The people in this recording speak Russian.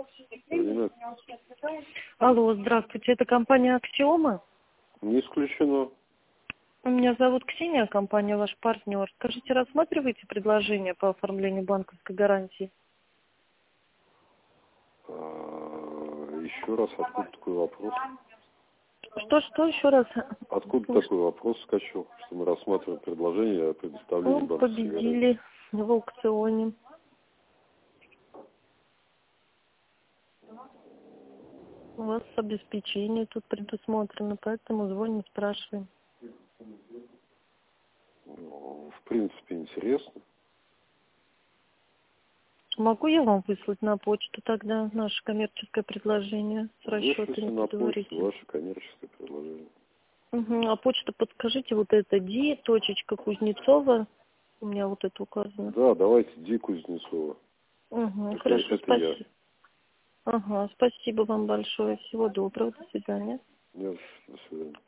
Нет, Алло, здравствуйте, это компания «Аксиома». не исключено. Меня зовут Ксения, компания «Ваш партнер». Скажите, рассматриваете предложение по оформлению банковской гарантии? Еще раз, откуда такой вопрос? Что еще раз? Откуда такой вопрос скачал, что мы рассматриваем предложение о предоставлении Ну, банковской гарантии? победили в аукционе. У вас обеспечение тут предусмотрено, поэтому звоним, спрашиваем. Ну, в принципе, интересно. Могу я вам выслать на почту тогда наше коммерческое предложение с Вышлите расчетами на почту предварительно? ваше коммерческое предложение. А почту подскажите, вот это Ди.Кузнецова, у меня вот это указано. Да, давайте Ди Кузнецова. Хорошо, Это я. спасибо. Спасибо вам большое. Всего доброго. До свидания. Нет, до свидания.